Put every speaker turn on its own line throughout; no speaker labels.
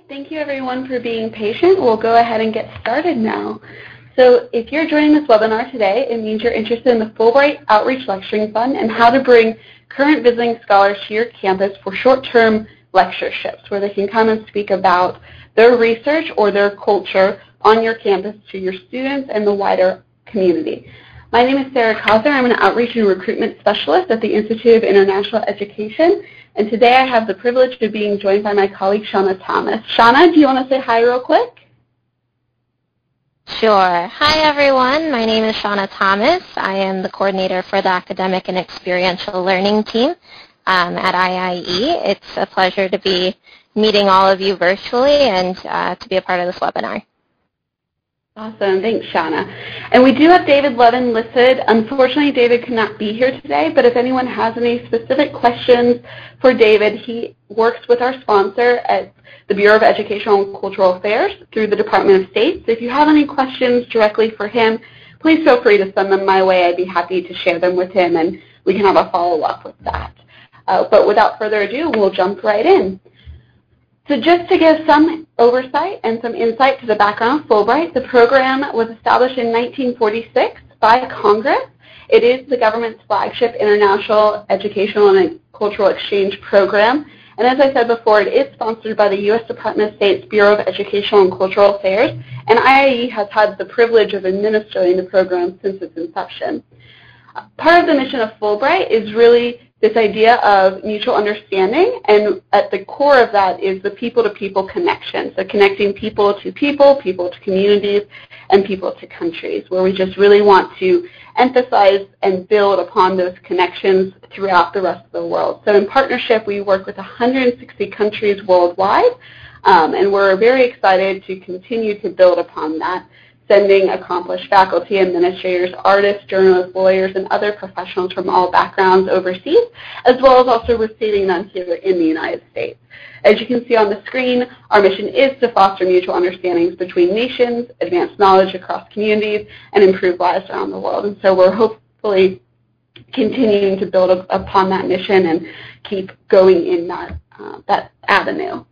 Thank you everyone for being patient. We'll go ahead and get started now. So if you're joining this webinar today, it means you're interested in the Fulbright Outreach Lecturing Fund and how to bring current visiting scholars to your campus for short-term lectureships where they can come and speak about their research or their culture on your campus to your students and the wider community. My name is Sarah Cosner. I'm an Outreach and Recruitment Specialist at the Institute of International Education. And today I have the privilege of being joined by my colleague, Shauna Thomas. Shauna, do you want to say hi real quick?
Sure. Hi, everyone. My name is Shauna Thomas. I am the coordinator for the Academic and Experiential Learning team at IIE. It's a pleasure to be meeting all of you virtually and to be a part of this webinar.
Awesome. Thanks, Shauna. And we do have David Levin listed. Unfortunately, David could not be here today, but if anyone has any specific questions for David, he works with our sponsor at the Bureau of Educational and Cultural Affairs through the Department of State. So if you have any questions directly for him, please feel free to send them my way. I'd be happy to share them with him, and we can have a follow-up with that. But without further ado, we'll jump right in. So just to give some oversight and some insight to the background of Fulbright, the program was established in 1946 by Congress. It is the government's flagship international educational and cultural exchange program. And as I said before, it is sponsored by the U.S. Department of State's Bureau of Educational and Cultural Affairs, and IIE has had the privilege of administering the program since its inception. Part of the mission of Fulbright is really this idea of mutual understanding, and at the core of that is the people-to-people connection. So connecting people to communities, and people to countries, where we just really want to emphasize and build upon those connections throughout the rest of the world. So in partnership, we work with 160 countries worldwide, and we're very excited to continue to build upon that, sending accomplished faculty, administrators, artists, journalists, lawyers, and other professionals from all backgrounds overseas, as well as also receiving them here in the United States. As you can see on the screen, our mission is to foster mutual understandings between nations, advance knowledge across communities, and improve lives around the world. And so we're hopefully continuing to build upon that mission and keep going in that avenue.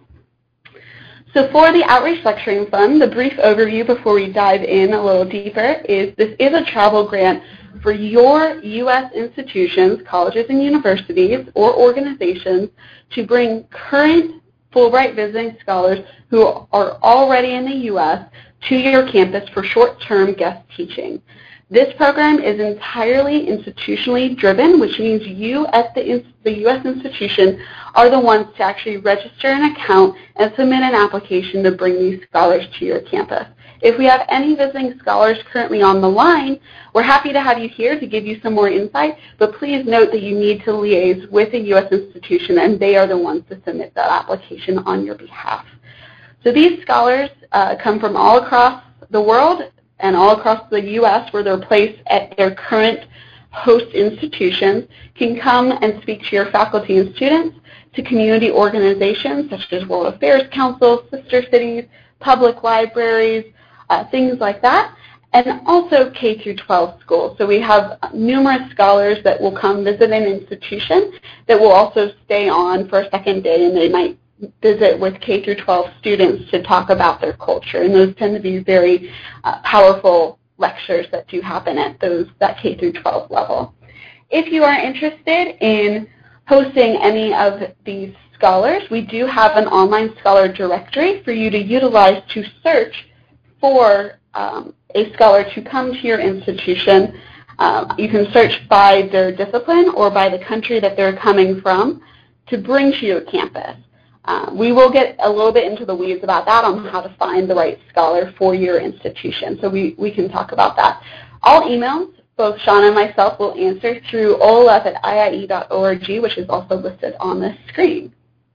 So for the Outreach Lecturing Fund, the brief overview before we dive in a little deeper is this is a travel grant for your U.S. institutions, colleges and universities, or organizations to bring current Fulbright visiting scholars who are already in the U.S. to your campus for short-term guest teaching. This program is entirely institutionally driven, which means you at the U.S. institution are the ones to actually register an account and submit an application to bring these scholars to your campus. If we have any visiting scholars currently on the line, we're happy to have you here to give you some more insight, but please note that you need to liaise with a U.S. institution, and they are the ones to submit that application on your behalf. So these scholars come from all across the world and all across the U.S. where they're placed at their current host institutions, can come and speak to your faculty and students, to community organizations such as World Affairs Council, sister cities, public libraries, things like that, and also K through 12 schools. So we have numerous scholars that will come visit an institution that will also stay on for a second day, and they might visit with K through 12 students to talk about their culture, and those tend to be very powerful lectures that do happen at that K through 12 level. If you are interested in hosting any of these scholars, we do have an online scholar directory for you to utilize to search for a scholar to come to your institution. You can search by their discipline or by the country that they're coming from to bring to your campus. We will get a little bit into the weeds about that on how to find the right scholar for your institution, so we can talk about that. All emails, both Shauna and myself will answer through olaf@iie.org, which is also listed on the screen.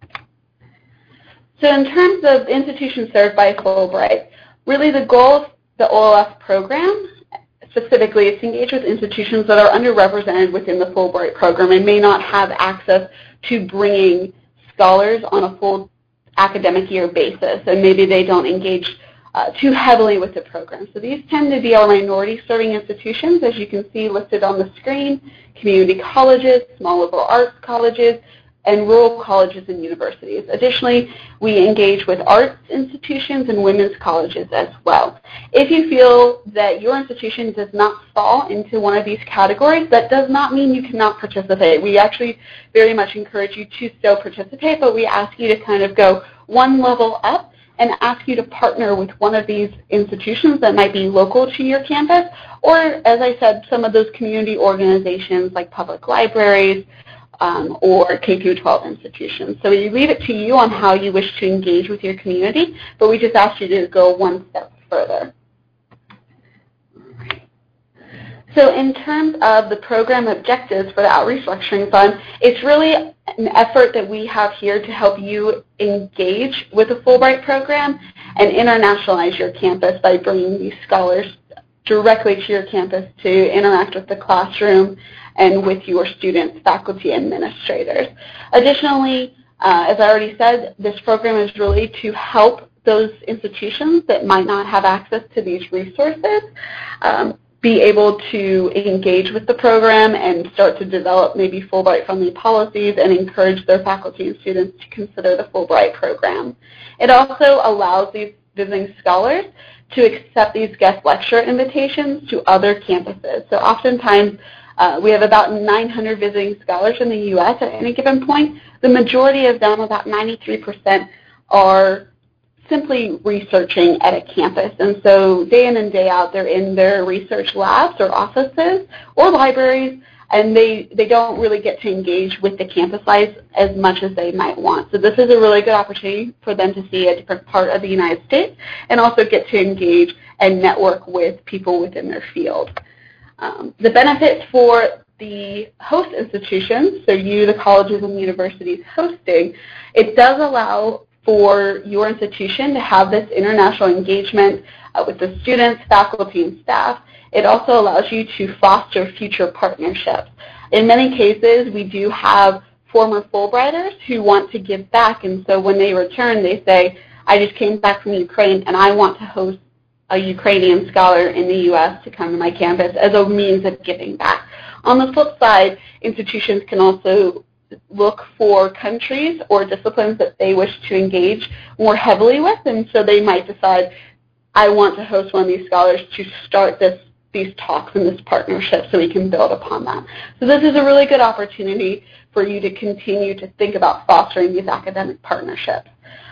So in terms of institutions served by Fulbright, really the goal of the OLF program specifically is to engage with institutions that are underrepresented within the Fulbright program and may not have access to bringing scholars on a full academic year basis, and maybe they don't engage too heavily with the program. So these tend to be our minority-serving institutions, as you can see listed on the screen: community colleges, small liberal arts colleges, and rural colleges and universities. Additionally, we engage with arts institutions and women's colleges as well. If you feel that your institution does not fall into one of these categories, that does not mean you cannot participate. We actually very much encourage you to still participate, but we ask you to kind of go one level up and ask you to partner with one of these institutions that might be local to your campus, or, as I said, some of those community organizations like public libraries, or K-12 institutions. So we leave it to you on how you wish to engage with your community, but we just ask you to go one step further. So in terms of the program objectives for the Outreach Lecturing Fund, it's really an effort that we have here to help you engage with the Fulbright program and internationalize your campus by bringing these scholars directly to your campus to interact with the classroom and with your students, faculty, and administrators. Additionally, as I already said, this program is really to help those institutions that might not have access to these resources be able to engage with the program and start to develop maybe Fulbright-friendly policies and encourage their faculty and students to consider the Fulbright program. It also allows these visiting scholars to accept these guest lecture invitations to other campuses. So oftentimes, we have about 900 visiting scholars in the U.S. at any given point. The majority of them, about 93%, are simply researching at a campus. And so day in and day out, they're in their research labs or offices or libraries, and they don't really get to engage with the campus life as much as they might want. So this is a really good opportunity for them to see a different part of the United States and also get to engage and network with people within their field. The benefits for the host institutions, so you, the colleges and universities hosting, it does allow for your institution to have this international engagement with the students, faculty, and staff. It also allows you to foster future partnerships. In many cases, we do have former Fulbrighters who want to give back, and so when they return, they say, I just came back from Ukraine, and I want to host a Ukrainian scholar in the U.S. to come to my campus as a means of giving back. On the flip side, institutions can also look for countries or disciplines that they wish to engage more heavily with, and so they might decide, I want to host one of these scholars to start these talks and this partnership so we can build upon that. So this is a really good opportunity for you to continue to think about fostering these academic partnerships.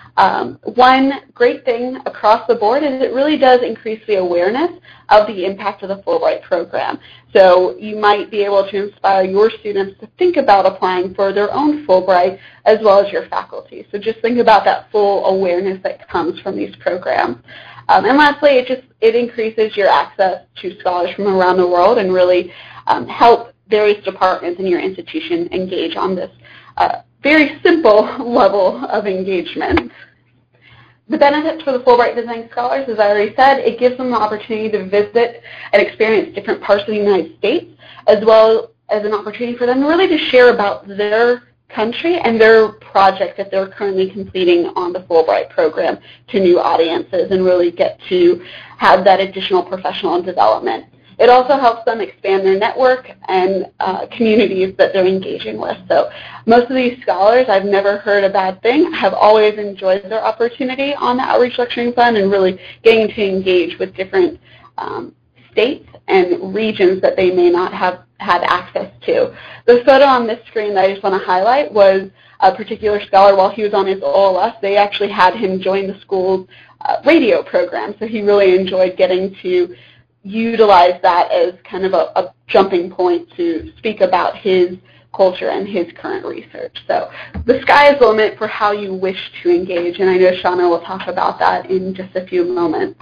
One great thing across the board is it really does increase the awareness of the impact of the Fulbright program. So you might be able to inspire your students to think about applying for their own Fulbright as well as your faculty. So just think about that full awareness that comes from these programs. And lastly, it increases your access to scholars from around the world and really help various departments in your institution engage on this very simple level of engagement. The benefits for the Fulbright visiting scholars, as I already said, it gives them the opportunity to visit and experience different parts of the United States, as well as an opportunity for them really to share about their country and their project that they're currently completing on the Fulbright program to new audiences and really get to have that additional professional development. It also helps them expand their network and communities that they're engaging with. So most of these scholars, I've never heard a bad thing, have always enjoyed their opportunity on the Outreach Lecturing Fund and really getting to engage with different states and regions that they may not have had access to. The photo on this screen that I just want to highlight was a particular scholar while he was on his OLS. They actually had him join the school's radio program, so he really enjoyed getting to utilize that as kind of a jumping point to speak about his culture and his current research. So the sky is the limit for how you wish to engage, and I know Shauna will talk about that in just a few moments.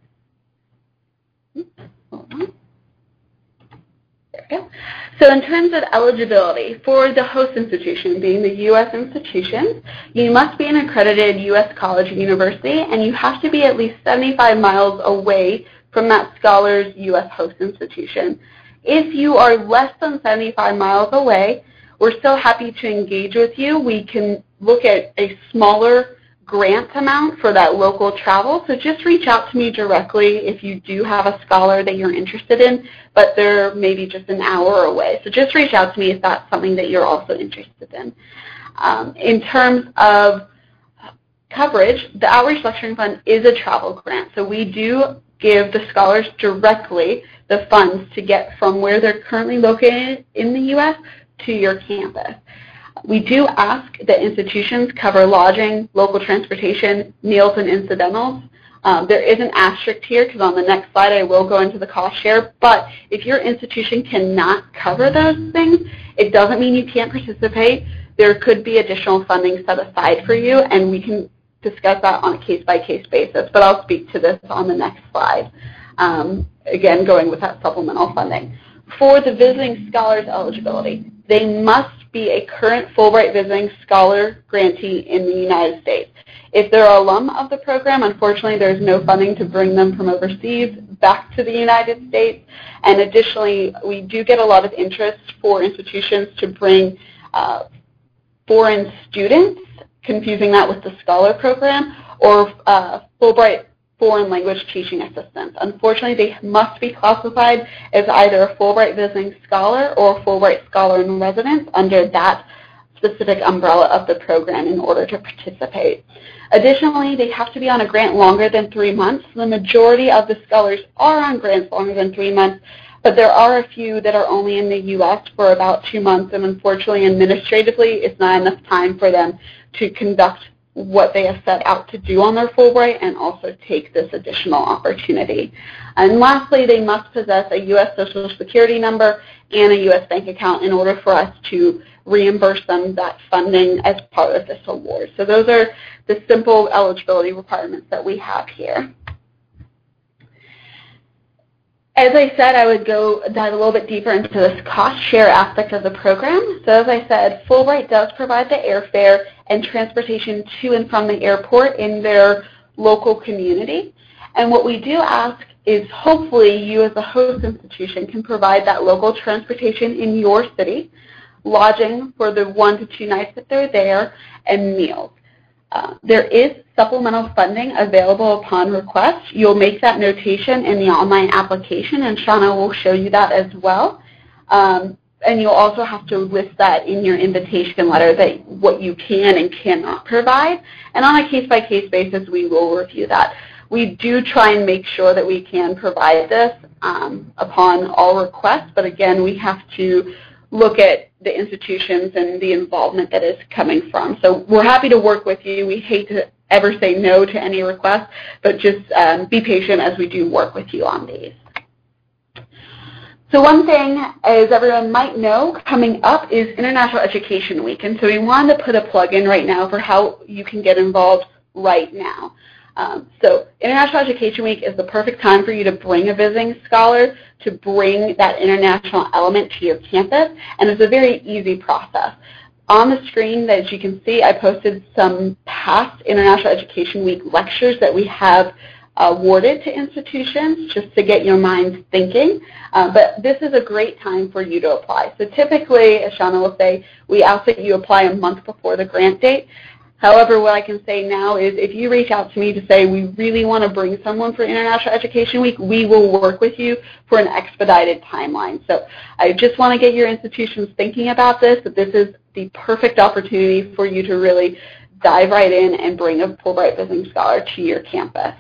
Hold on. There we go. So in terms of eligibility, for the host institution, being the U.S. institution, you must be an accredited U.S. college or university, and you have to be at least 75 miles away from that scholar's U.S. host institution. If you are less than 75 miles away, we're still happy to engage with you. We can look at a smaller grant amount for that local travel, so just reach out to me directly if you do have a scholar that you're interested in, but they're maybe just an hour away. So just reach out to me if that's something that you're also interested in. In terms of coverage, the Outreach Lecturing Fund is a travel grant, so we do give the scholars directly the funds to get from where they're currently located in the U.S. to your campus. We do ask that institutions cover lodging, local transportation, meals, and incidentals. There is an asterisk here because on the next slide I will go into the cost share, but if your institution cannot cover those things, it doesn't mean you can't participate. There could be additional funding set aside for you, and we can discuss that on a case-by-case basis, but I'll speak to this on the next slide. Again, going with that supplemental funding. For the visiting scholars eligibility, they must be a current Fulbright visiting scholar grantee in the United States. If they're an alum of the program, unfortunately there's no funding to bring them from overseas back to the United States. And additionally, we do get a lot of interest for institutions to bring foreign students, confusing that with the scholar program, or Fulbright foreign language teaching assistants. Unfortunately, they must be classified as either a Fulbright visiting scholar or a Fulbright scholar in residence under that specific umbrella of the program in order to participate. Additionally, they have to be on a grant longer than 3 months. The majority of the scholars are on grants longer than 3 months, but there are a few that are only in the U.S. for about 2 months, and unfortunately, administratively, it's not enough time for them to conduct what they have set out to do on their Fulbright and also take this additional opportunity. And lastly, they must possess a U.S. Social Security number and a U.S. bank account in order for us to reimburse them that funding as part of this award. So those are the simple eligibility requirements that we have here. As I said, I would dive a little bit deeper into this cost share aspect of the program. So as I said, Fulbright does provide the airfare and transportation to and from the airport in their local community. And what we do ask is hopefully you as a host institution can provide that local transportation in your city, lodging for the 1 to 2 nights that they're there, and meals. There is supplemental funding available upon request. You'll make that notation in the online application, and Shauna will show you that as well. And you'll also have to list that in your invitation letter, that what you can and cannot provide. And on a case-by-case basis, we will review that. We do try and make sure that we can provide this upon all requests, but again, we have to look at the institutions and the involvement that is coming from. So we're happy to work with you. We hate to ever say no to any requests, but just be patient as we do work with you on these. So one thing, as everyone might know, coming up is International Education Week, and so we wanted to put a plug in right now for how you can get involved right now. So International Education Week is the perfect time for you to bring a visiting scholar, to bring that international element to your campus, and it's a very easy process. On the screen, as you can see, I posted some past International Education Week lectures that we have awarded to institutions just to get your minds thinking, but this is a great time for you to apply. So typically, as Shauna will say, we ask that you apply a month before the grant date. However, what I can say now is if you reach out to me to say we really want to bring someone for International Education Week, we will work with you for an expedited timeline. So I just want to get your institutions thinking about this, that this is the perfect opportunity for you to really dive right in and bring a Fulbright visiting scholar to your campus.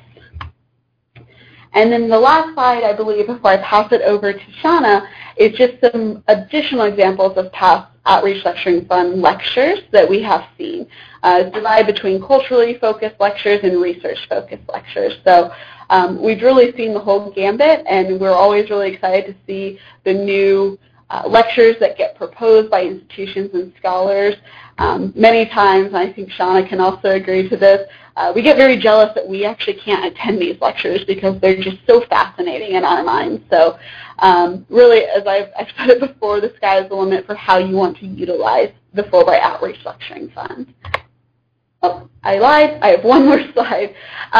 And then the last slide, I believe, before I pass it over to Shauna, is just some additional examples of past Outreach Lecturing Fund lectures that we have seen. It's divided between culturally focused lectures and research-focused lectures. So we've really seen the whole gambit, and we're always really excited to see the new lectures that get proposed by institutions and scholars. Many times, and I think Shauna can also agree to this, we get very jealous that we actually can't attend these lectures because they're just so fascinating in our minds. So really, as I've said it before, the sky is the limit for how you want to utilize the Fulbright Outreach Lecturing Fund. Oh, I lied. I have one more slide.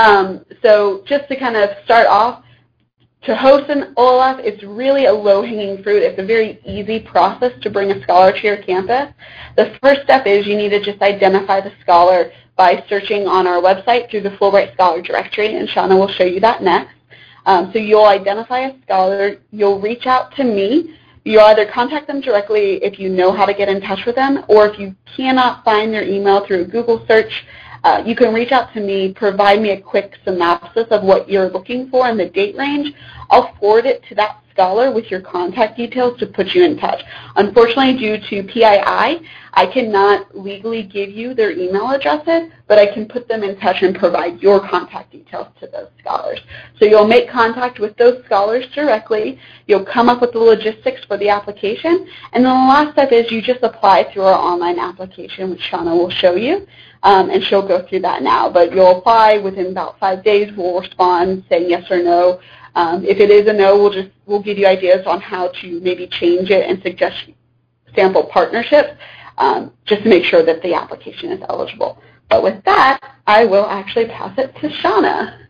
So just to kind of start off, to host an OLF, it's really a low-hanging fruit. It's a very easy process to bring a scholar to your campus. The first step is you need to just identify the scholar by searching on our website through the Fulbright Scholar Directory, and Shauna will show you that next. So you'll identify a scholar. You'll reach out to me. you either contact them directly if you know how to get in touch with them, or if you cannot find their email through a Google search, you can reach out to me, provide me a quick synopsis of what you're looking for and the date range. I'll forward it to that scholar with your contact details to put you in touch. Unfortunately, due to PII, I cannot legally give you their email addresses, but I can put them in touch and provide your contact details to those scholars. So you'll make contact with those scholars directly. You'll come up with the logistics for the application, and then the last step is you just apply through our online application, which Shauna will show you, and she'll go through that now. But you'll apply within about 5 days. We'll respond saying yes or no. If it is a no, we'll give you ideas on how to maybe change it and suggest sample partnerships, just to make sure that the application is eligible. But with that, I will actually pass it to Shauna.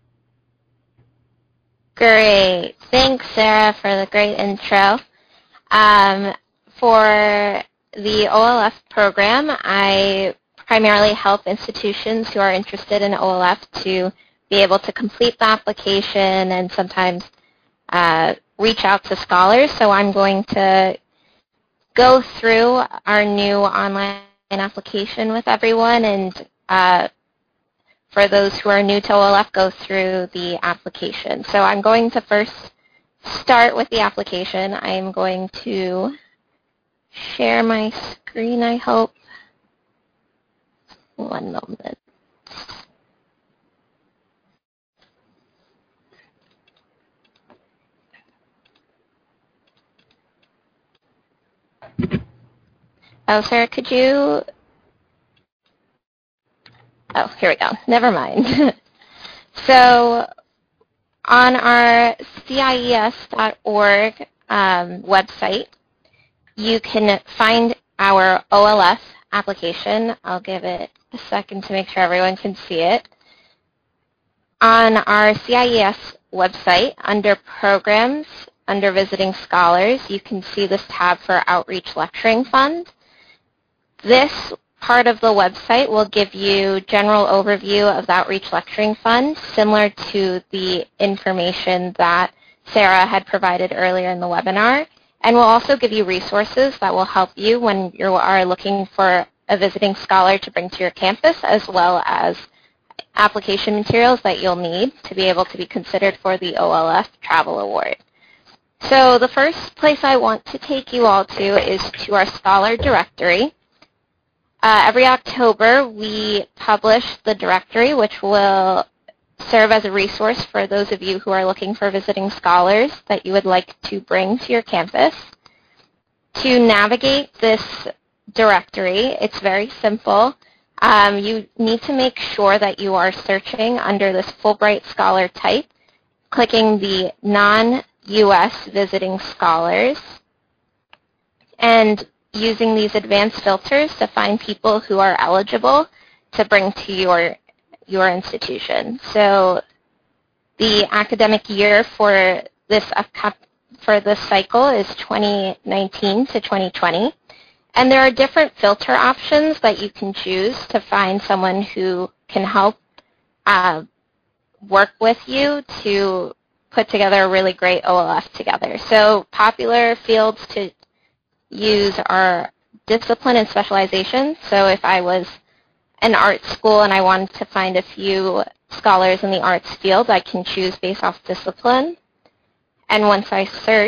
Great. Thanks, Sarah, for the great intro. For the OLF program, I primarily help institutions who are interested in OLF to be able to complete the application and sometimes reach out to scholars. So I'm going to go through our new online application with everyone, and for those who are new to OLF, go through the application. So I'm going to first start with the application. I'm going to share my screen, I hope. One moment. Oh, Sarah, could you... Oh, here we go. Never mind. So on our CIES.org website, you can find our OLF application. I'll give it a second to make sure everyone can see it. On our CIES website, under Programs, under Visiting Scholars, you can see this tab for Outreach Lecturing Fund. This part of the website will give you general overview of the Outreach Lecturing Fund, similar to the information that Sarah had provided earlier in the webinar, and will also give you resources that will help you when you are looking for a visiting scholar to bring to your campus, as well as application materials that you'll need to be able to be considered for the OLF Travel Award. So the first place I want to take you all to is to our scholar directory. Every October, we publish the directory, which will serve as a resource for those of you who are looking for visiting scholars that you would like to bring to your campus. To navigate this directory, it's very simple. You need to make sure that you are searching under this Fulbright Scholar type, clicking the non-U.S. visiting scholars, and using these advanced filters to find people who are eligible to bring to your institution. So the academic year for this cycle is 2019 to 2020. And there are different filter options that you can choose to find someone who can help work with you to put together a really great OLF together. So popular fields to use our discipline and specialization. So if I was an art school and I wanted to find a few scholars in the arts field, I can choose based off discipline. And once I search,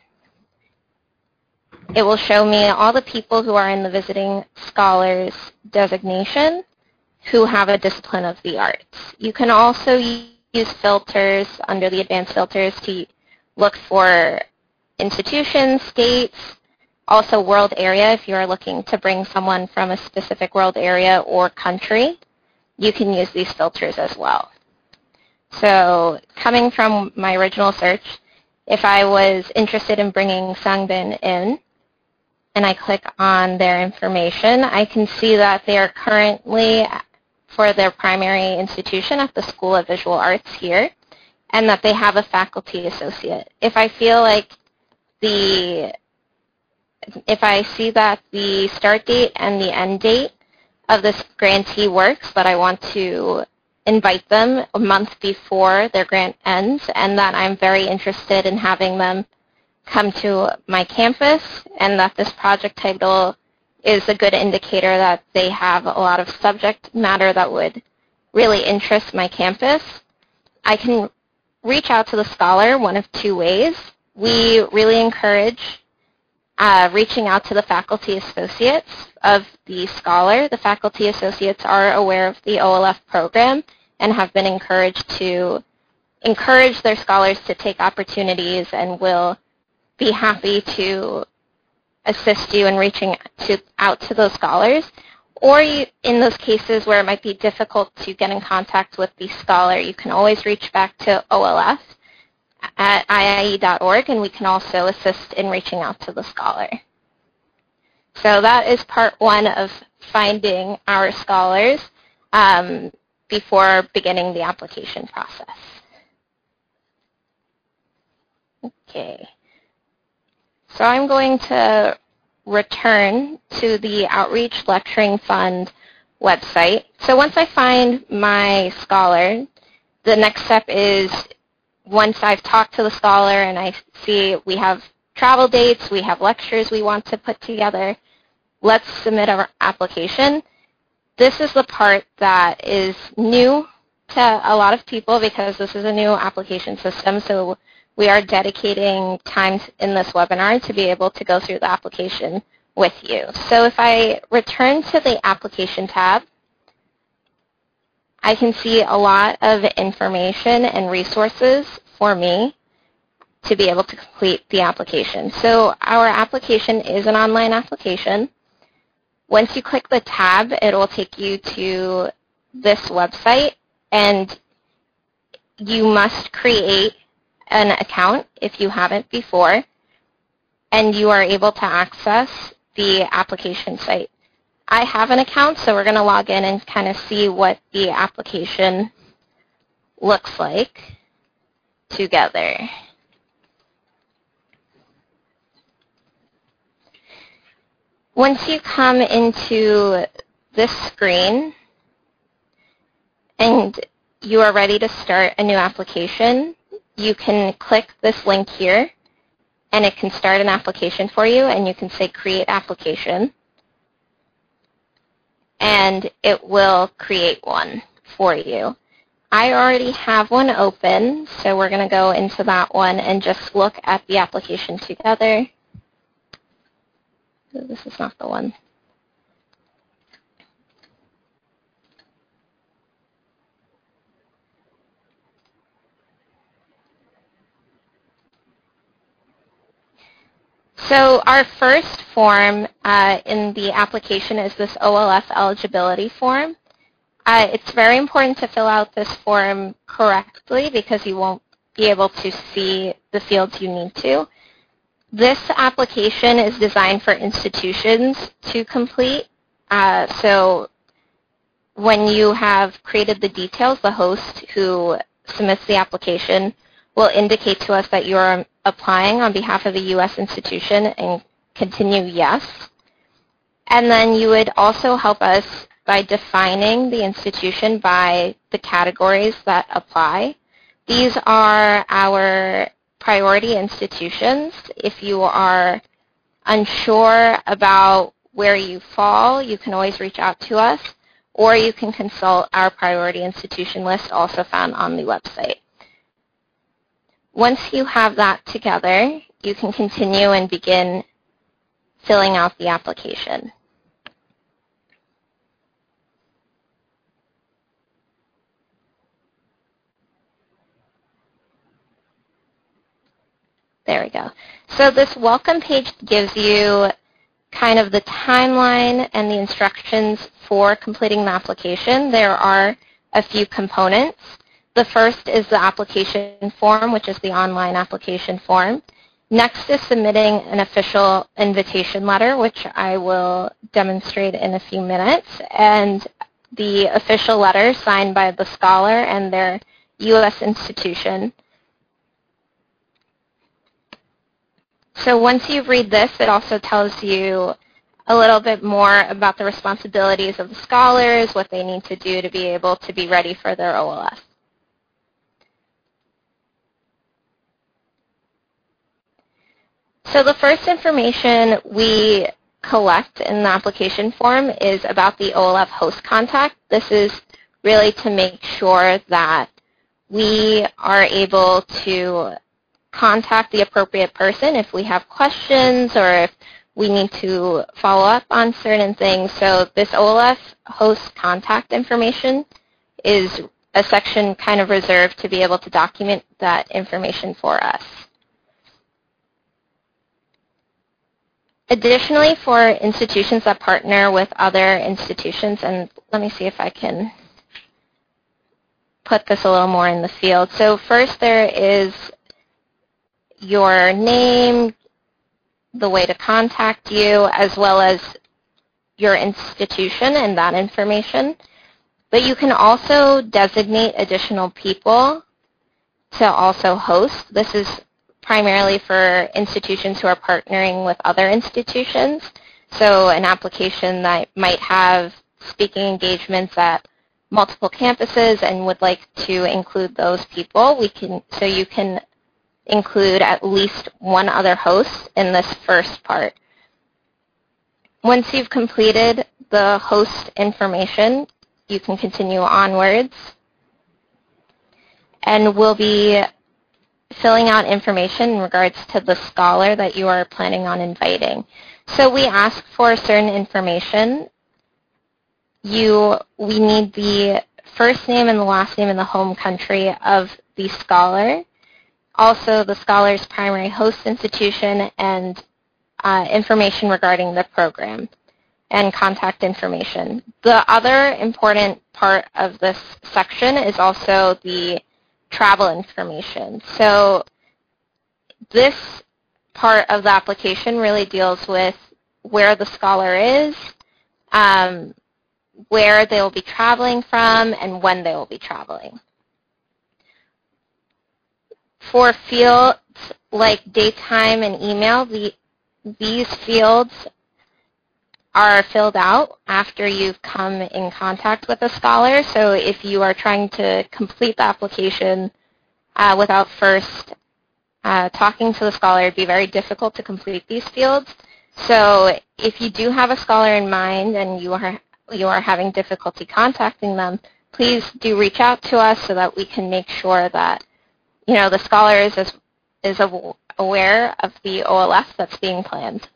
it will show me all the people who are in the visiting scholars designation who have a discipline of the arts. You can also use filters under the advanced filters to look for institutions, states, also world area. If you are looking to bring someone from a specific world area or country, you can use these filters as well. So coming from my original search, if I was interested in bringing Sangbin in, and I click on their information, I can see that they are currently for their primary institution at the School of Visual Arts here, and that they have a faculty associate. If I feel like if I see that the start date and the end date of this grantee works, that I want to invite them a month before their grant ends, and that I'm very interested in having them come to my campus, and that this project title is a good indicator that they have a lot of subject matter that would really interest my campus, I can reach out to the scholar one of two ways. We really encourage reaching out to the faculty associates of the scholar. The faculty associates are aware of the OLF program and have been encouraged to encourage their scholars to take opportunities and will be happy to assist you in reaching out to those scholars. Or in those cases where it might be difficult to get in contact with the scholar, you can always reach back to OLF at iie.org, and we can also assist in reaching out to the scholar. So that is part one of finding our scholars before beginning the application process. Okay. So I'm going to return to the Outreach Lecturing Fund website. So once I find my scholar, the next step is once I've talked to the scholar and I see we have travel dates, we have lectures we want to put together, let's submit our application. This is the part that is new to a lot of people because this is a new application system, so we are dedicating time in this webinar to be able to go through the application with you. So if I return to the application tab, I can see a lot of information and resources for me to be able to complete the application. So our application is an online application. Once you click the tab, it will take you to this website, and you must create an account if you haven't before, and you are able to access the application site. I have an account, so we're going to log in and kind of see what the application looks like together. Once you come into this screen and you are ready to start a new application, you can click this link here, and it can start an application for you, and you can say Create Application, and it will create one for you. I already have one open, so we're going to go into that one and just look at the application together. This is not the one. So our first form in the application is this OLF eligibility form. It's very important to fill out this form correctly because you won't be able to see the fields you need to. This application is designed for institutions to complete. So when you have created the details, the host who submits the application will indicate to us that you are applying on behalf of a U.S. institution and continue yes. And then you would also help us by defining the institution by the categories that apply. These are our priority institutions. If you are unsure about where you fall, you can always reach out to us, or you can consult our priority institution list also found on the website. Once you have that together, you can continue and begin filling out the application. There we go. So this welcome page gives you kind of the timeline and the instructions for completing the application. There are a few components. The first is the application form, which is the online application form. Next is submitting an official invitation letter, which I will demonstrate in a few minutes, and the official letter signed by the scholar and their U.S. institution. So once you read this, it also tells you a little bit more about the responsibilities of the scholars, what they need to do to be able to be ready for their OLF. So the first information we collect in the application form is about the OLF host contact. This is really to make sure that we are able to contact the appropriate person if we have questions or if we need to follow up on certain things. So this OLF host contact information is a section kind of reserved to be able to document that information for us. Additionally, for institutions that partner with other institutions, and let me see if I can put this a little more in the field. So first there is your name, the way to contact you, as well as your institution and that information. But you can also designate additional people to also host. This is primarily for institutions who are partnering with other institutions. So an application that might have speaking engagements at multiple campuses and would like to include those people, so you can include at least one other host in this first part. Once you've completed the host information, you can continue onwards, and we'll be filling out information in regards to the scholar that you are planning on inviting. So we ask for certain information. We need the first name and the last name and the home country of the scholar, also the scholar's primary host institution, and information regarding the program and contact information. The other important part of this section is also the travel information. So this part of the application really deals with where the scholar is, where they will be traveling from, and when they will be traveling. For fields like date, time, and email, these fields are filled out after you've come in contact with a scholar. So if you are trying to complete the application without first talking to the scholar, it would be very difficult to complete these fields. So if you do have a scholar in mind and you are having difficulty contacting them, please do reach out to us so that we can make sure that the scholar is aware of the OLF that's being planned.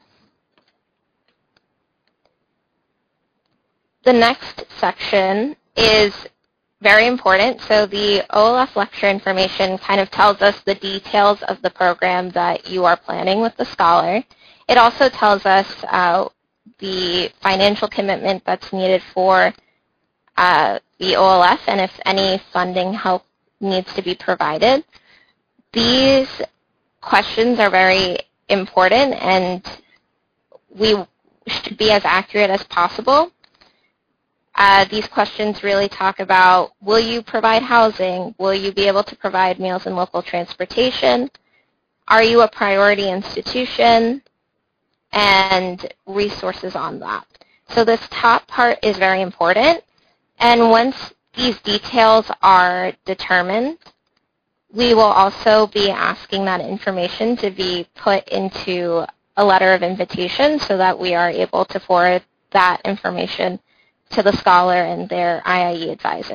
The next section is very important. So the OLF lecture information kind of tells us the details of the program that you are planning with the scholar. It also tells us the financial commitment that's needed for the OLF and if any funding help needs to be provided. These questions are very important, and we should be as accurate as possible. These questions really talk about, will you provide housing? Will you be able to provide meals and local transportation? Are you a priority institution? And resources on that. So this top part is very important. And once these details are determined, we will also be asking that information to be put into a letter of invitation so that we are able to forward that information to the scholar and their IIE advisor.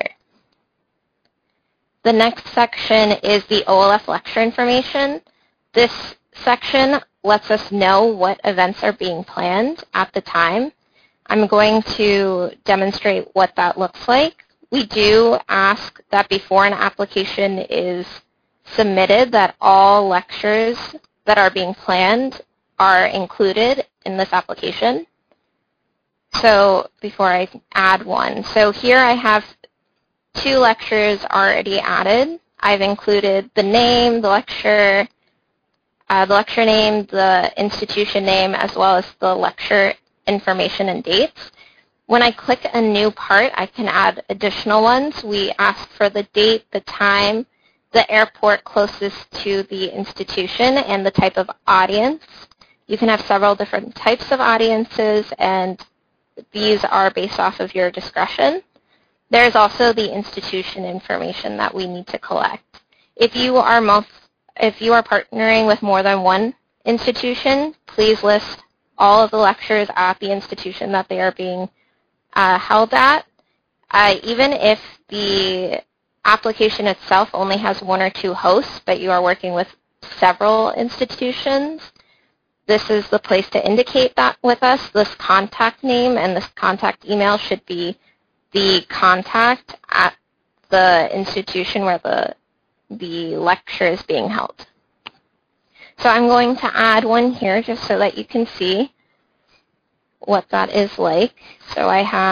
The next section is the OLF lecture information. This section lets us know what events are being planned at the time. I'm going to demonstrate what that looks like. We do ask that before an application is submitted that all lectures that are being planned are included in this application. So before I add one, so here I have 2 lectures already added. I've included the name, the lecture name, the institution name, as well as the lecture information and dates. When I click a new part, I can add additional ones. We ask for the date, the time, the airport closest to the institution, and the type of audience. You can have several different types of audiences, and these are based off of your discretion. There's also the institution information that we need to collect. If you are partnering with more than one institution, please list all of the lectures at the institution that they are being held at. Even if the application itself only has 1 or 2 hosts, but you are working with several institutions, this is the place to indicate that with us. This contact name and this contact email should be the contact at the institution where the lecture is being held. So I'm going to add one here just so that you can see what that is like. So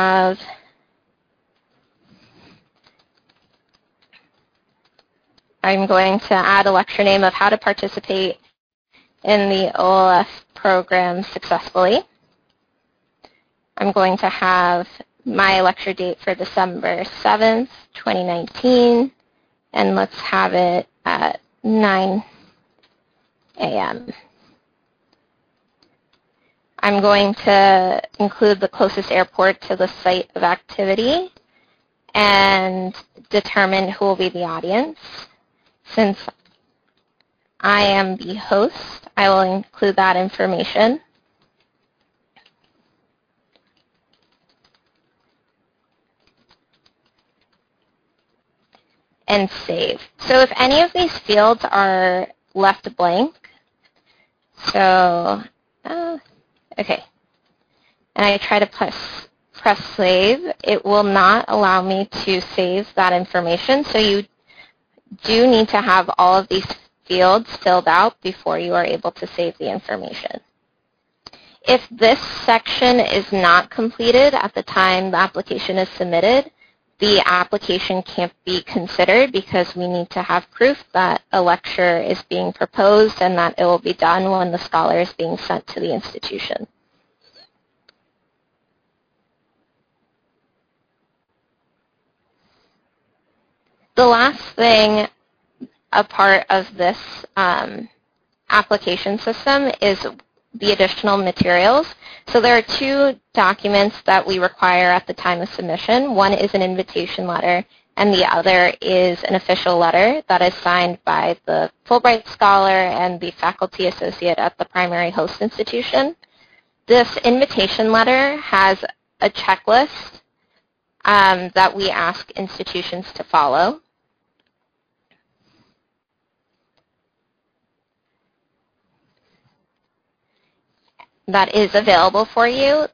I'm going to add a lecture name of how to participate in the OLF program successfully. I'm going to have my lecture date for December 7th, 2019, and let's have it at 9 a.m. I'm going to include the closest airport to the site of activity and determine who will be the audience. Since I am the host, I will include that information. And save. So if any of these fields are left blank, okay, and I try to press save, it will not allow me to save that information. So you do need to have all of these fields filled out before you are able to save the information. If this section is not completed at the time the application is submitted, the application can't be considered because we need to have proof that a lecture is being proposed and that it will be done when the scholar is being sent to the institution. The last thing a part of this application system is the additional materials. So there are 2 documents that we require at the time of submission. One is an invitation letter, and the other is an official letter that is signed by the Fulbright scholar and the faculty associate at the primary host institution. This invitation letter has a checklist that we ask institutions to follow. That is available for you.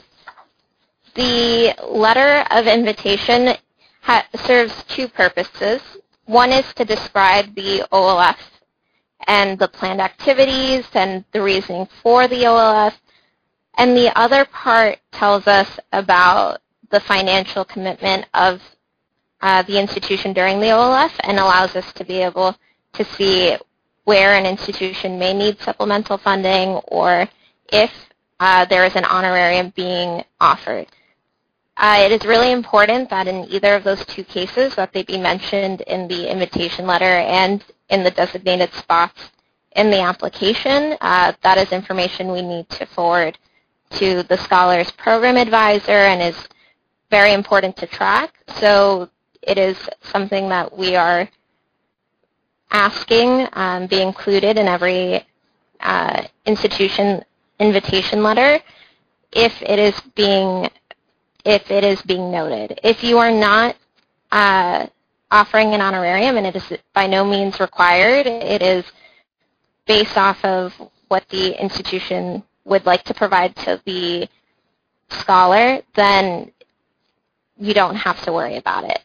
The letter of invitation serves 2 purposes. One is to describe the OLF and the planned activities and the reasoning for the OLF, and the other part tells us about the financial commitment of the institution during the OLF and allows us to be able to see where an institution may need supplemental funding or if there is an honorarium being offered. It is really important that in either of those 2 cases that they be mentioned in the invitation letter and in the designated spots in the application. That is information we need to forward to the scholar's program advisor and is very important to track. So it is something that we are asking be included in every institution invitation letter if it is being noted. If you are not offering an honorarium, and it is by no means required, it is based off of what the institution would like to provide to the scholar, then you don't have to worry about it.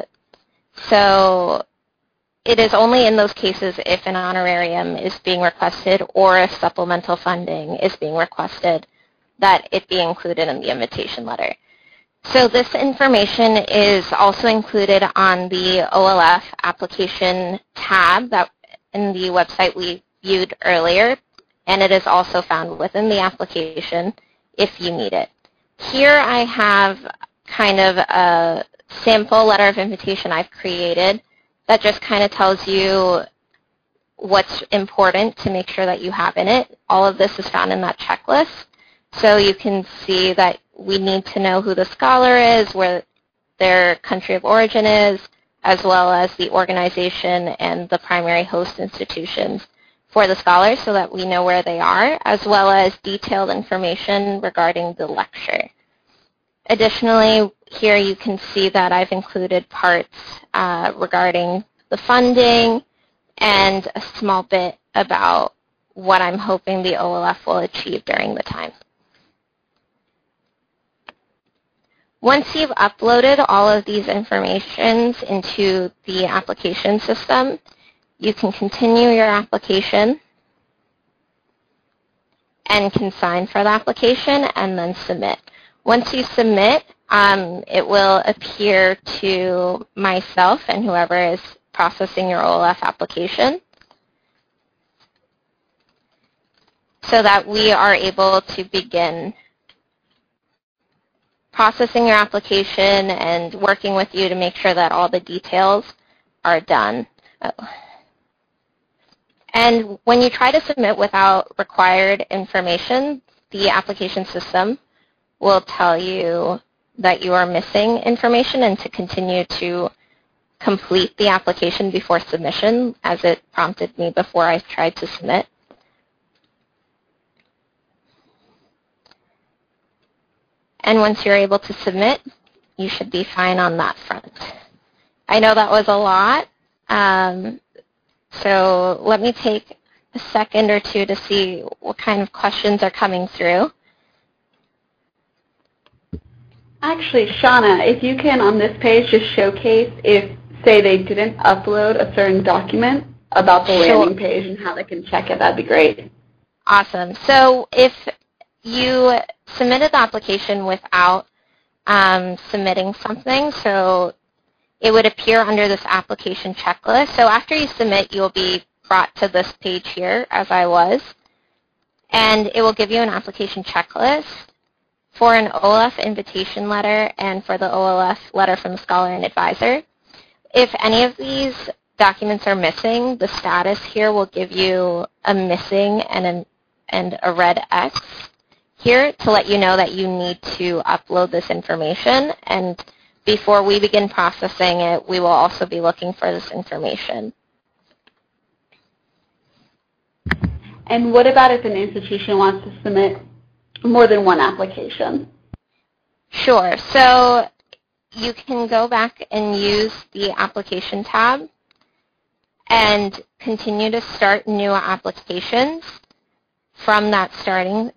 So it is only in those cases if an honorarium is being requested or if supplemental funding is being requested that it be included in the invitation letter. So this information is also included on the OLF application tab that in the website we viewed earlier, and it is also found within the application if you need it. Here I have kind of a sample letter of invitation I've created that just kind of tells you what's important to make sure that you have in it. All of this is found in that checklist. So you can see that we need to know who the scholar is, where their country of origin is, as well as the organization and the primary host institution's for the scholars so that we know where they are, as well as detailed information regarding the lecture. Additionally, here you can see that I've included parts regarding the funding and a small bit about what I'm hoping the OLF will achieve during the time. Once you've uploaded all of these informations into the application system, you can continue your application and can sign for the application and then submit. Once you submit, it will appear to myself and whoever is processing your OLF application so that we are able to begin processing your application and working with you to make sure that all the details are done. And when you try to submit without required information, the application system will tell you that you are missing information and to continue to complete the application before submission, as it prompted me before I tried to submit. And once you're able to submit, you should be fine on that front. I know that was a lot, so let me take a second or two to see what kind of questions are coming through.
Actually, Shauna, if you can on this page just showcase if, say, they didn't upload a certain document about the landing page and how they can check it, that'd be great.
Awesome. So if you submitted the application without submitting something, so it would appear under this application checklist. So after you submit, you'll be brought to this page here, as I was, and it will give you an application checklist for an OLF invitation letter and for the OLF letter from the scholar and advisor. If any of these documents are missing, the status here will give you a missing and a red X here to let you know that you need to upload this information. And before we begin processing it, we will also be looking for this information.
And what about if an institution wants to submit more than one application?
Sure. So you can go back and use the application tab and continue to start new applications from that starting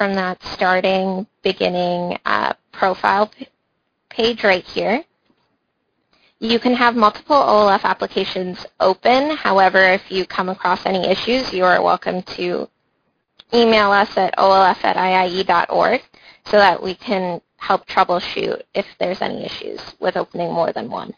beginning profile page right here. You can have multiple OLF applications open. However, if you come across any issues, you are welcome to email us at olf@iie.org so that we can help troubleshoot if there's any issues with opening more than one.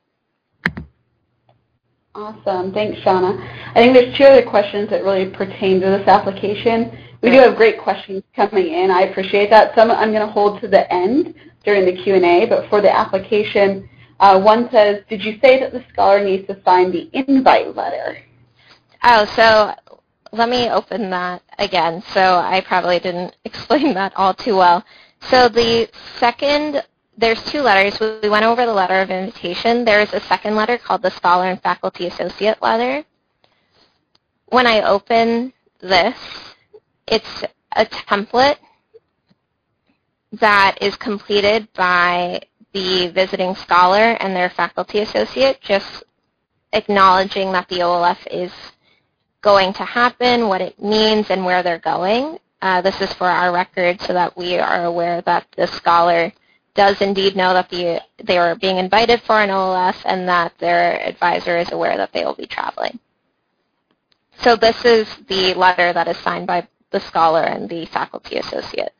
Awesome. Thanks, Shauna. I think there's two other questions that really pertain to this application. We do have great questions coming in. I appreciate that. Some I'm going to hold to the end during the Q&A, but for the application, one says, did you say that the scholar needs to sign the invite letter?
Oh, so let me open that again. So I probably didn't explain that all too well. So the second, there's two letters. We went over the letter of invitation. There's a second letter called the Scholar and Faculty Associate letter. When I open this, it's a template that is completed by the visiting scholar and their faculty associate, just acknowledging that the OLF is going to happen, what it means, and where they're going. This is for our record so that we are aware that the scholar does indeed know that they are being invited for an OLF and that their advisor is aware that they will be traveling. So this is the letter that is signed by the scholar and the faculty associate.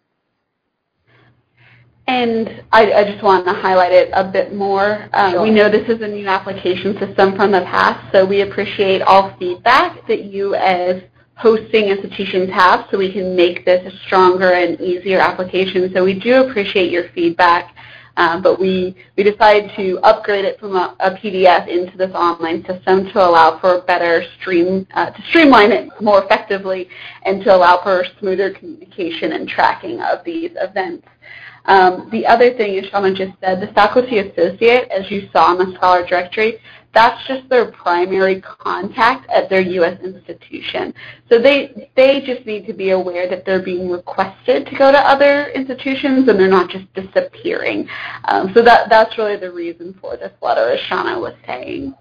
And I just want to highlight it a bit more.
Sure.
We know this is a new application system from the past, so we appreciate all feedback that you as hosting institutions have so we can make this a stronger and easier application. So we do appreciate your feedback, but we decided to upgrade it from a PDF into this online system to allow for better to streamline it more effectively and to allow for smoother communication and tracking of these events. The other thing, as Shauna just said, the faculty associate, as you saw in the scholar directory, that's just their primary contact at their U.S. institution. So they just need to be aware that they're being requested to go to other institutions and they're not just disappearing. So that's really the reason for this letter, as Shauna was saying.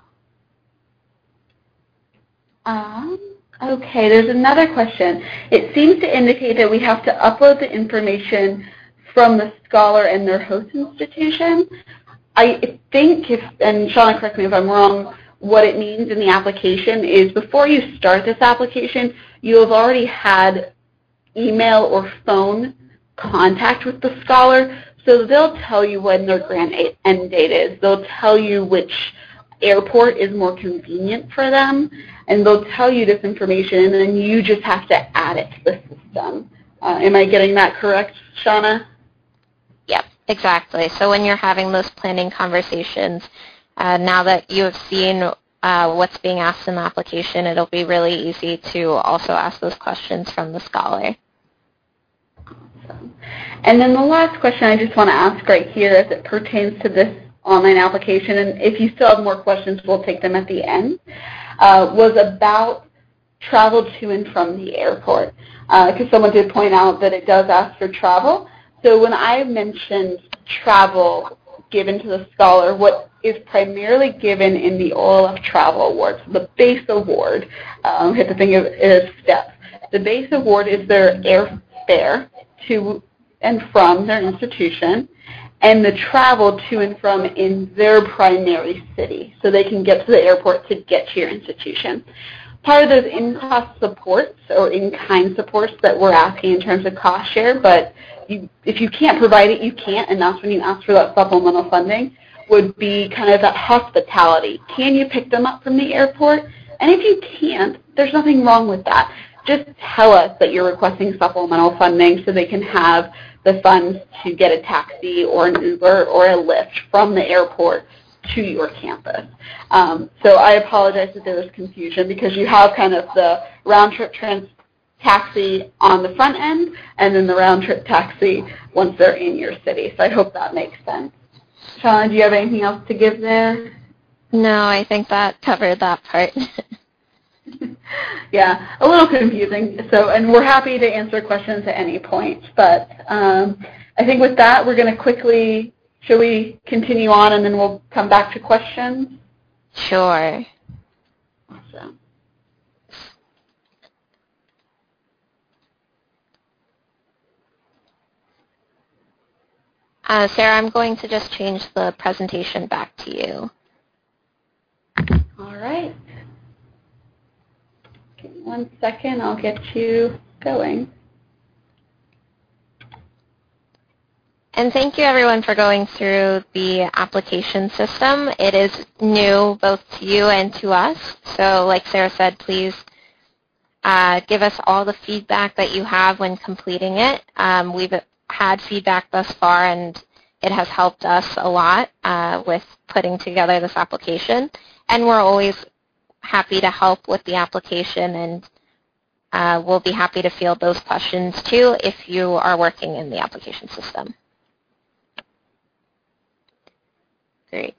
Okay, there's another question. It seems to indicate that we have to upload the information from the scholar and their host institution. I think, and Shauna, correct me if I'm wrong, what it means in the application is before you start this application, you have already had email or phone contact with the scholar, so they'll tell you when their grant end date is. They'll tell you which airport is more convenient for them, and they'll tell you this information, and then you just have to add it to the system. Am I getting that correct, Shauna?
Yep, exactly. So when you're having those planning conversations, now that you have seen what's being asked in the application, it'll be really easy to also ask those questions from the scholar.
Awesome. And then the last question I just want to ask right here as it pertains to this online application, and if you still have more questions, we'll take them at the end, was about travel to and from the airport. Because someone did point out that it does ask for travel. So when I mentioned travel given to the scholar, what is primarily given in the OLF Travel Award, so the base award, have to think of it as steps. The base award is their airfare to and from their institution, and the travel to and from in their primary city, so they can get to the airport to get to your institution. Part of those in-cost supports or in-kind supports that we're asking in terms of cost share, but if you can't provide it, you can't, and that's when you ask for that supplemental funding, would be kind of that hospitality. Can you pick them up from the airport? And if you can't, there's nothing wrong with that. Just tell us that you're requesting supplemental funding so they can have the funds to get a taxi or an Uber or a Lyft from the airport to your campus. So I apologize if there was confusion, because you have kind of the round-trip taxi on the front end and then the round-trip taxi once they're in your city. So I hope that makes sense. Shauna, do you have anything else to give there?
No, I think that covered that part.
Yeah, a little confusing. So, and we're happy to answer questions at any point. But I think with that, we're going to quickly, should we continue on and then we'll come back to questions?
Sure.
Awesome.
Sarah, I'm going to just change the presentation back to you.
All right. Give me 1 second. I'll get you going.
And thank you, everyone, for going through the application system. It is new both to you and to us. So like Sarah said, please give us all the feedback that you have when completing it. We've had feedback thus far, and it has helped us a lot with putting together this application. And we're always happy to help with the application, and we'll be happy to field those questions too if you are working in the application system. Great.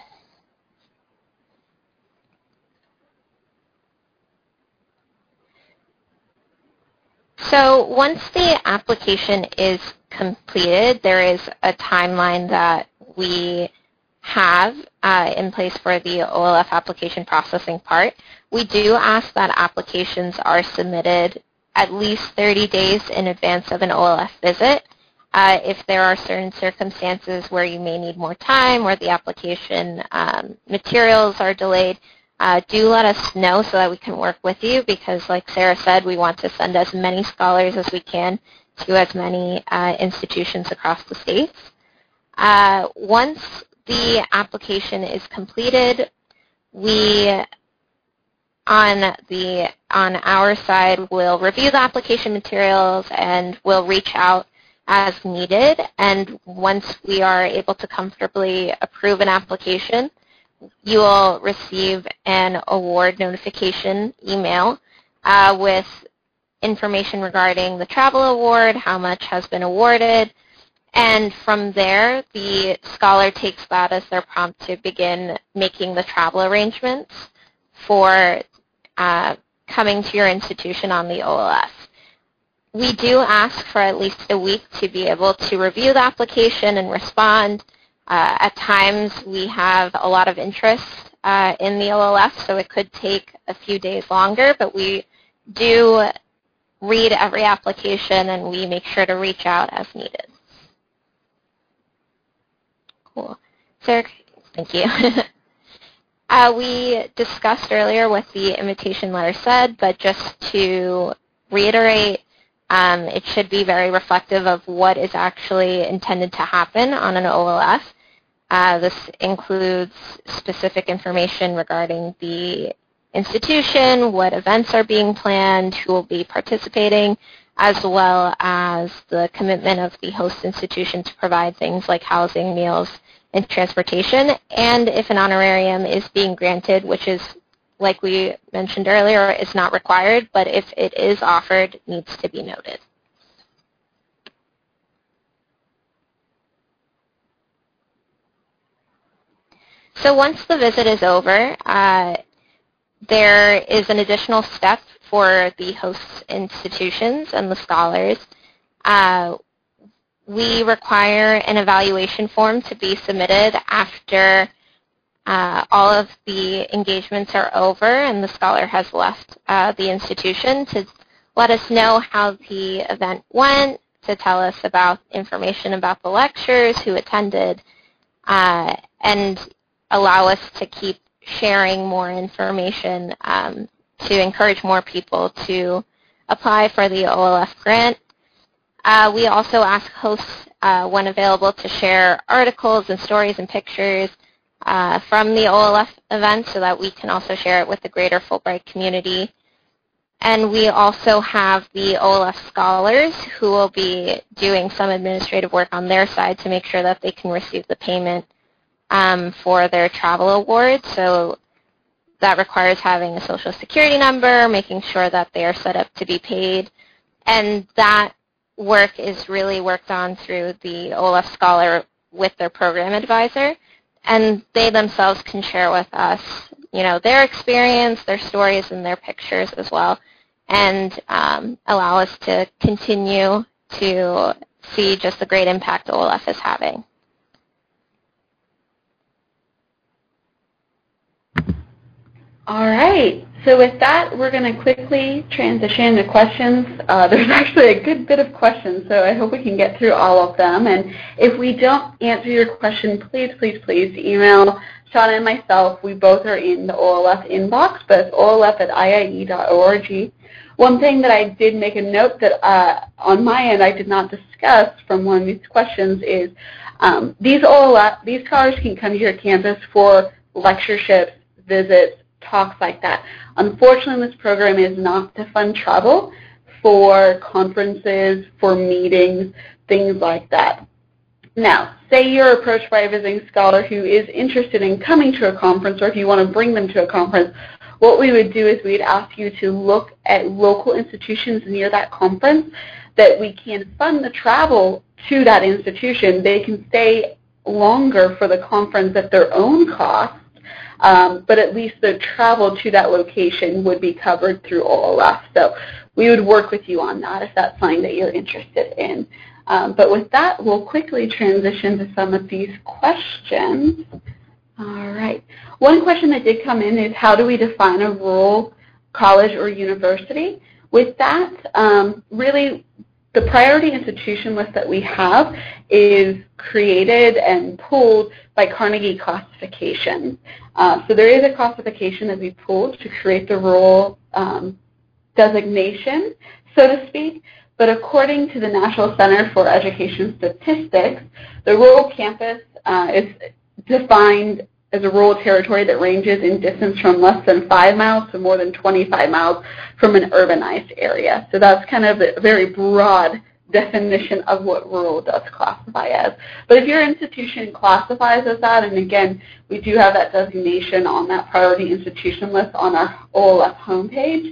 So once the application is completed, there is a timeline that we have in place for the OLF application processing part. We do ask that applications are submitted at least 30 days in advance of an OLF visit. If there are certain circumstances where you may need more time, where the application materials are delayed, do let us know so that we can work with you, because like Sarah said, we want to send as many scholars as we can to as many institutions across the states. Once the application is completed, we on our side will review the application materials and we'll reach out as needed. And once we are able to comfortably approve an application, you will receive an award notification email with information regarding the travel award, how much has been awarded, And from there, the scholar takes that as their prompt to begin making the travel arrangements for coming to your institution on the OLS. We do ask for at least a week to be able to review the application and respond. At times, we have a lot of interest in the OLS, so it could take a few days longer, but we do read every application and we make sure to reach out as needed. Cool. Sarah, thank you. We discussed earlier what the invitation letter said, but just to reiterate, it should be very reflective of what is actually intended to happen on an OLS. This includes specific information regarding the institution, what events are being planned, who will be participating, as well as the commitment of the host institution to provide things like housing, meals, and transportation, and if an honorarium is being granted, which is, like we mentioned earlier, is not required, but if it is offered, needs to be noted. So once the visit is over, there is an additional step for the host institutions and the scholars. We require an evaluation form to be submitted after all of the engagements are over and the scholar has left the institution to let us know how the event went, to tell us about information about the lectures, who attended, and allow us to keep sharing more information to encourage more people to apply for the OLF grant. We also ask hosts, when available, to share articles and stories and pictures from the OLF event so that we can also share it with the greater Fulbright community. And we also have the OLF scholars who will be doing some administrative work on their side to make sure that they can receive the payment for their travel award. So that requires having a social security number, making sure that they are set up to be paid. And that work is really worked on through the OLF scholar with their program advisor. And they themselves can share with us, their experience, their stories, and their pictures as well, and allow us to continue to see just the great impact OLF is having.
All right. So with that, we're going to quickly transition to questions. There's actually a good bit of questions, so I hope we can get through all of them. And if we don't answer your question, please email Shauna and myself. We both are in the OLF inbox, but it's olf@iie.org. One thing that I did make a note that on my end I did not discuss from one of these questions is these scholars can come to your campus for lectureships, visits, talks like that. Unfortunately, this program is not to fund travel for conferences, for meetings, things like that. Now, say you're approached by a visiting scholar who is interested in coming to a conference, or if you want to bring them to a conference, what we would do is we'd ask you to look at local institutions near that conference that we can fund the travel to that institution. They can stay longer for the conference at their own cost, but at least the travel to that location would be covered through OLF. So we would work with you on that if that's something that you're interested in. But with that, we'll quickly transition to some of these questions. All right. One question that did come in is, how do we define a rural college or university? With that, really, the priority institution list that we have is created and pulled by Carnegie classification. So there is a classification that we pulled to create the rural designation, so to speak. But according to the National Center for Education Statistics, the rural campus is defined as a rural territory that ranges in distance from less than 5 miles to more than 25 miles from an urbanized area. So that's kind of a very broad definition of what rural does classify as. But if your institution classifies as that, and again, we do have that designation on that priority institution list on our OLF homepage,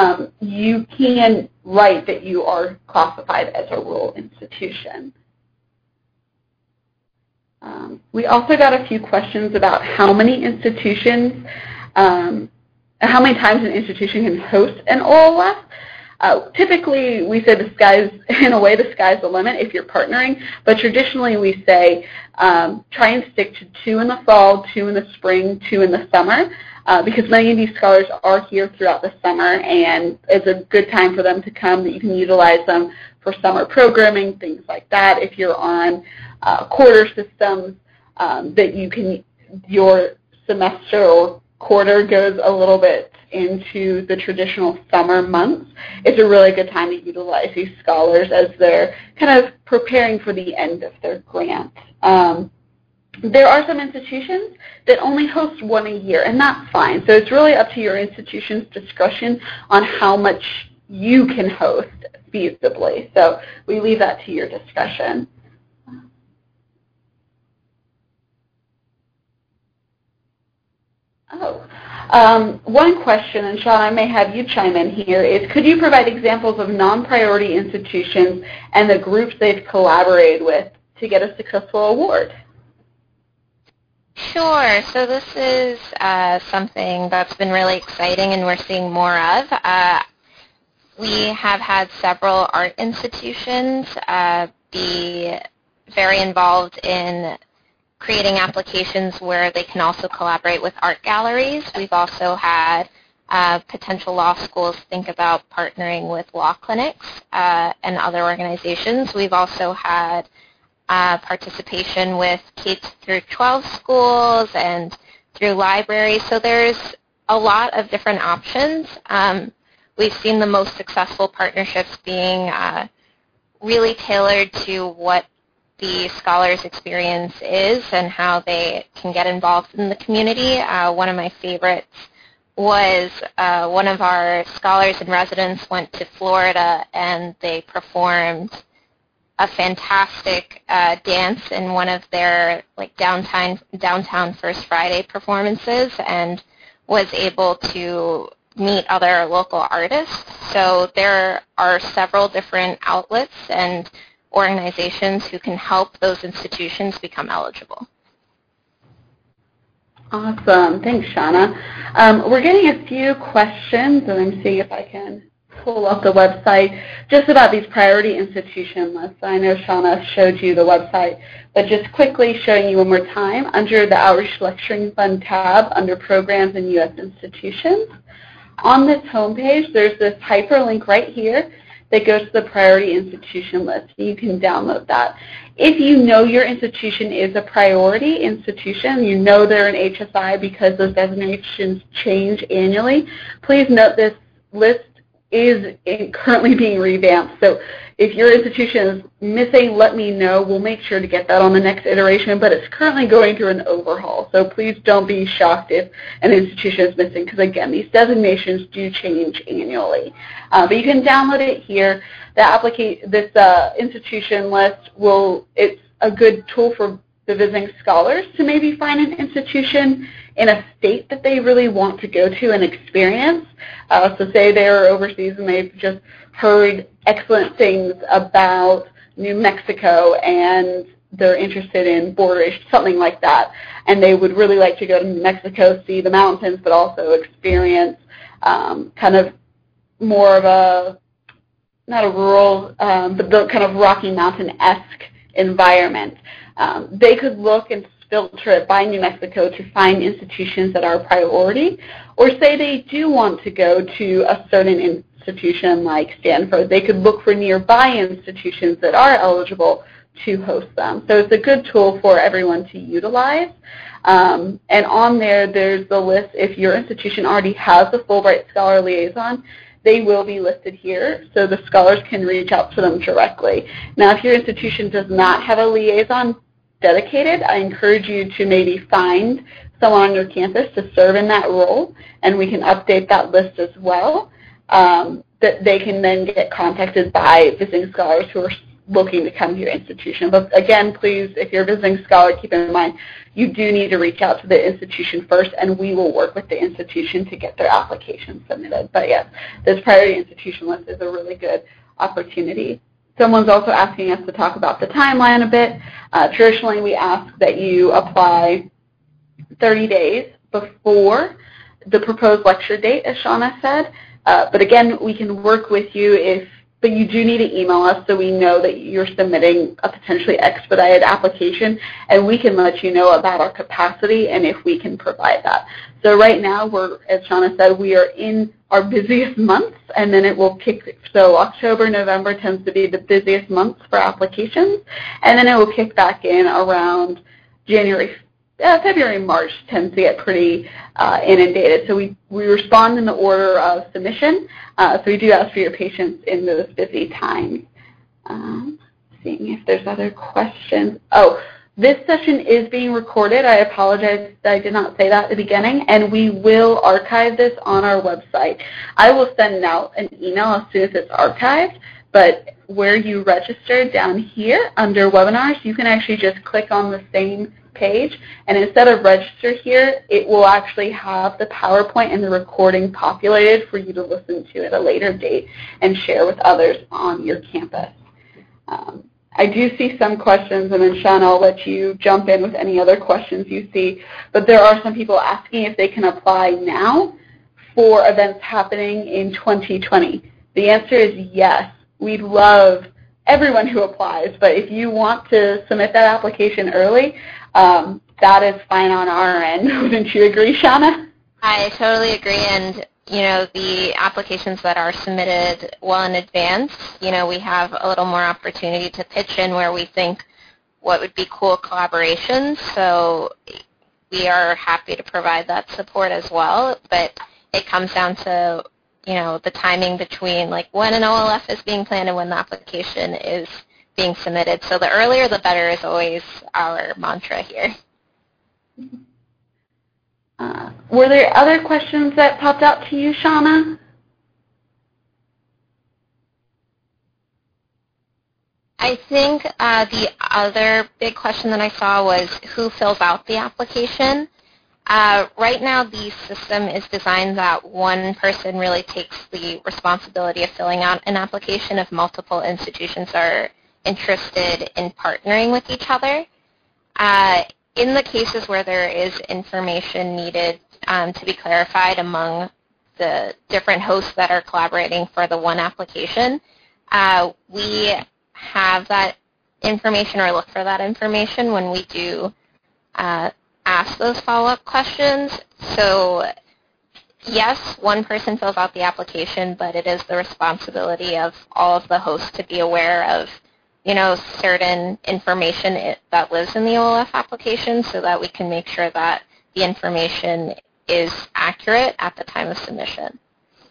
you can write that you are classified as a rural institution. We also got a few questions about how many institutions, how many times an institution can host an OLS. Typically, we say the sky's the limit if you're partnering, but traditionally we say try and stick to 2 in the fall, 2 in the spring, 2 in the summer, because many of these scholars are here throughout the summer, and it's a good time for them to come that you can utilize them for summer programming, things like that. If you're on quarter systems, that your semester or quarter goes a little bit into the traditional summer months, it's a really good time to utilize these scholars as they're kind of preparing for the end of their grant. There are some institutions that only host 1 a year, and that's fine. So it's really up to your institution's discretion on how much you can host feasibly. So we leave that to your discretion. One question, and Sean, I may have you chime in here, is could you provide examples of non-priority institutions and the groups they've collaborated with to get a successful award?
Sure. So this is something that's been really exciting and we're seeing more of. We have had several art institutions be very involved in creating applications where they can also collaborate with art galleries. We've also had potential law schools think about partnering with law clinics and other organizations. We've also had participation with K through 12 schools and through libraries. So there's a lot of different options. We've seen the most successful partnerships being really tailored to what the scholar's experience is and how they can get involved in the community. One of my favorites was one of our scholars and residents went to Florida and they performed a fantastic dance in one of their downtown First Friday performances and was able to meet other local artists. So there are several different outlets and organizations who can help those institutions become eligible.
Awesome. Thanks, Shauna. We're getting a few questions, and I'm seeing if I can pull up the website just about these priority institution lists. I know Shauna showed you the website, but just quickly showing you one more time, under the Outreach Lecturing Fund tab, under Programs and U.S. Institutions, on this homepage, there's this hyperlink right here that goes to the priority institution list. You can download that. If you know your institution is a priority institution, you know they're an HSI because those designations change annually, please note this list is currently being revamped. So if your institution is missing, let me know. We'll make sure to get that on the next iteration, but it's currently going through an overhaul. So please don't be shocked if an institution is missing because, again, these designations do change annually. But you can download it here. This institution list it's a good tool for the visiting scholars to maybe find an institution in a state that they really want to go to and experience. So say they're overseas and they've just heard excellent things about New Mexico and they're interested in Borderish, something like that, and they would really like to go to New Mexico, see the mountains, but also experience kind of more of a, not a rural, but the kind of Rocky Mountain-esque environment. They could look and filter it by New Mexico to find institutions that are a priority, or say they do want to go to a certain institution like Stanford, they could look for nearby institutions that are eligible to host them. So it's a good tool for everyone to utilize. And on there's the list. If your institution already has a Fulbright Scholar Liaison, they will be listed here, so the scholars can reach out to them directly. Now, if your institution does not have a liaison dedicated, I encourage you to maybe find someone on your campus to serve in that role, and we can update that list as well, that they can then get contacted by visiting scholars who are looking to come to your institution. But again, please, if you're a visiting scholar, keep in mind you do need to reach out to the institution first, and we will work with the institution to get their application submitted. But yes, this priority institution list is a really good opportunity someone's also asking us to talk about the timeline a bit. Traditionally, we ask that you apply 30 days before the proposed lecture date, as Shauna said. But again, we can work with you but you do need to email us so we know that you're submitting a potentially expedited application, and we can let you know about our capacity and if we can provide that. So right now, as Shauna said, we are in our busiest months, and then it will so October, November tends to be the busiest months for applications, and then it will kick back in around February, March tends to get pretty inundated. So we respond in the order of submission. So we do ask for your patience in those busy times. Seeing if there's other questions. Oh, this session is being recorded. I apologize that I did not say that at the beginning, and we will archive this on our website. I will send out an email as soon as it's archived, but where you registered down here under webinars, you can actually just click on the same page, and instead of register here, it will actually have the PowerPoint and the recording populated for you to listen to at a later date and share with others on your campus. I do see some questions, and then Shauna, I'll let you jump in with any other questions you see, but there are some people asking if they can apply now for events happening in 2020. The answer is yes. We'd love everyone who applies, but if you want to submit that application early, that is fine on our end. Wouldn't you agree, Shauna?
I totally agree, and the applications that are submitted well in advance, we have a little more opportunity to pitch in where we think what would be cool collaborations, so we are happy to provide that support as well, but it comes down to the timing between when an OLF is being planned and when the application is being submitted. So the earlier the better is always our mantra here.
Were there other questions that popped out to you, Shauna?
I think the other big question that I saw was who fills out the application. Right now, the system is designed that one person really takes the responsibility of filling out an application if multiple institutions are interested in partnering with each other. In the cases where there is information needed to be clarified among the different hosts that are collaborating for the one application, we have that information or look for that information when we do ask those follow-up questions. So yes, one person fills out the application, but it is the responsibility of all of the hosts to be aware of certain information that lives in the OLF application so that we can make sure that the information is accurate at the time of submission.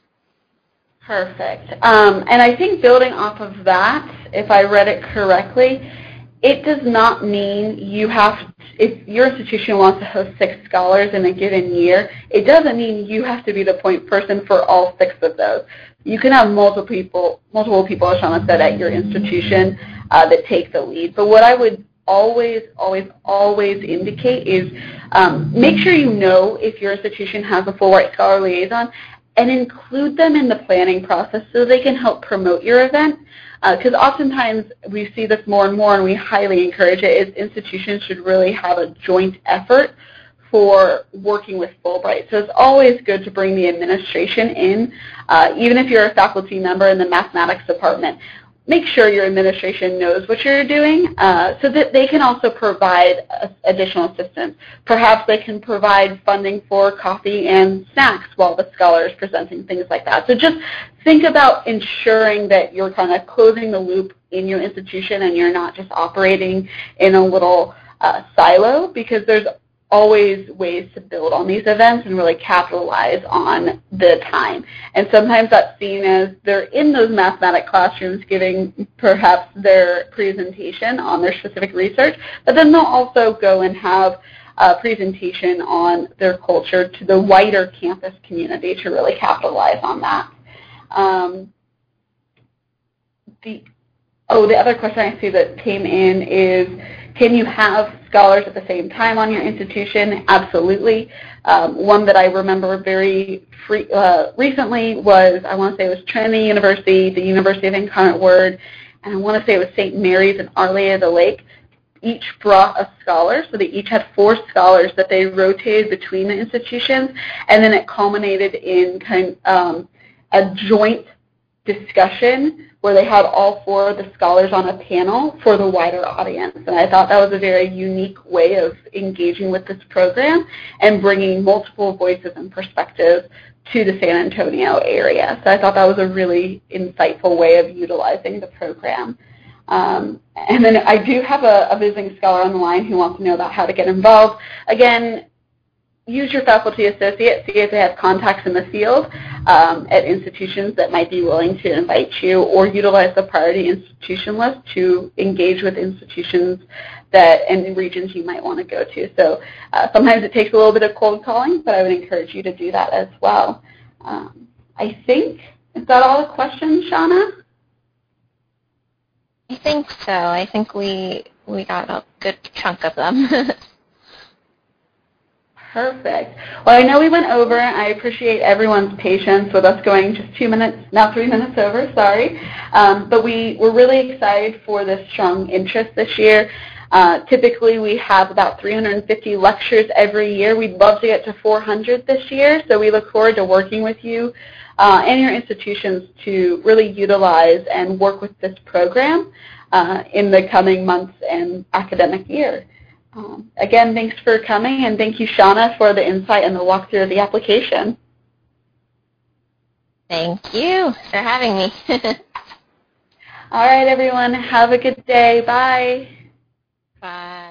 Perfect. And I think building off of that, if I read it correctly, it does not mean if your institution wants to host 6 scholars in a given year, it doesn't mean you have to be the point person for all 6 of those. You can have multiple people, as Shauna said, at your institution that take the lead. But what I would always indicate is make sure you know if your institution has a Fulbright Scholar Liaison and include them in the planning process so they can help promote your event. Because oftentimes we see this more and more, and we highly encourage it, is institutions should really have a joint effort for working with Fulbright. So it's always good to bring the administration in, even if you're a faculty member in the mathematics department. Make sure your administration knows what you're doing so that they can also provide additional assistance. Perhaps they can provide funding for coffee and snacks while the scholar is presenting, things like that. So just think about ensuring that you're kind of closing the loop in your institution and you're not just operating in a little silo, because there's always ways to build on these events and really capitalize on the time. And sometimes that's seen as they're in those mathematics classrooms giving perhaps their presentation on their specific research, but then they'll also go and have a presentation on their culture to the wider campus community to really capitalize on that. The other question I see that came in is, can you have scholars at the same time on your institution? Absolutely. One that I remember very recently was, I want to say it was Trinity University, the University of Incarnate Word, and I want to say it was St. Mary's and Our Lady of the Lake, each brought a scholar, so they each had 4 scholars that they rotated between the institutions, and then it culminated in a joint discussion where they had all 4 of the scholars on a panel for the wider audience. And I thought that was a very unique way of engaging with this program and bringing multiple voices and perspectives to the San Antonio area. So I thought that was a really insightful way of utilizing the program. And then I do have a visiting scholar on the line who wants to know about how to get involved. Again, use your faculty associate, see if they have contacts in the field at institutions that might be willing to invite you, or utilize the priority institution list to engage with institutions that and regions you might want to go to. So sometimes it takes a little bit of cold calling, but I would encourage you to do that as well. I think, is that all the questions, Shauna?
I think so. I think we got a good chunk of them.
Perfect. Well, I know we went over. I appreciate everyone's patience with us going just 2 minutes, now 3 minutes over, sorry. But we're really excited for this strong interest this year. Typically, we have about 350 lectures every year. We'd love to get to 400 this year, so we look forward to working with you and your institutions to really utilize and work with this program in the coming months and academic year. Again, thanks for coming, and thank you, Shauna, for the insight and the walkthrough of the application.
Thank you for having me.
All right, everyone. Have a good day. Bye.
Bye.